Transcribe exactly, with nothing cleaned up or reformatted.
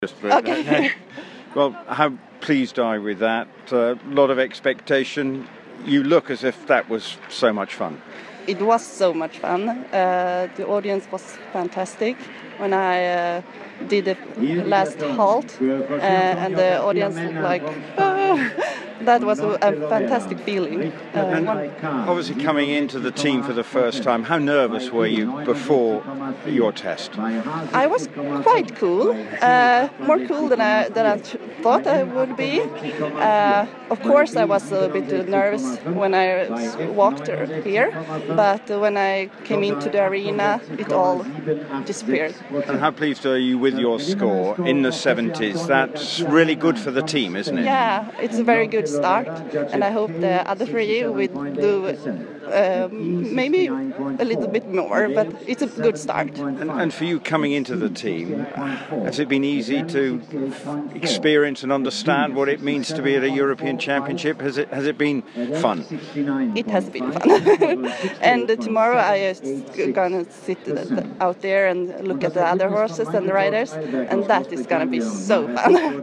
Just okay. Well, how pleased are you with that? A uh, lot of expectation. You look as if that was so much fun. It was so much fun. Uh, the audience was fantastic. When I uh, did the last halt, uh, and the audience was like, ah, that was a, a fantastic feeling. Uh, and obviously, coming into the team for the first time, how nervous were you before your test? I was quite cool, uh, more cool than I than I thought I would be. Uh, of course, I was a bit nervous when I walked here, but when I came into the arena, it all disappeared. And how pleased are you with your score in the seventies? That's really good for the team, isn't it? Yeah, it's a very good start, and I hope the other three will do um, maybe a little bit more, but it's a good start. And, and for you coming into the team, has it been easy to experience and understand what it means to be at a European Championship? Has it has it been fun? It has been fun. And tomorrow I am gonna sit out there and look at the other horses and the riders, and that is gonna be so fun.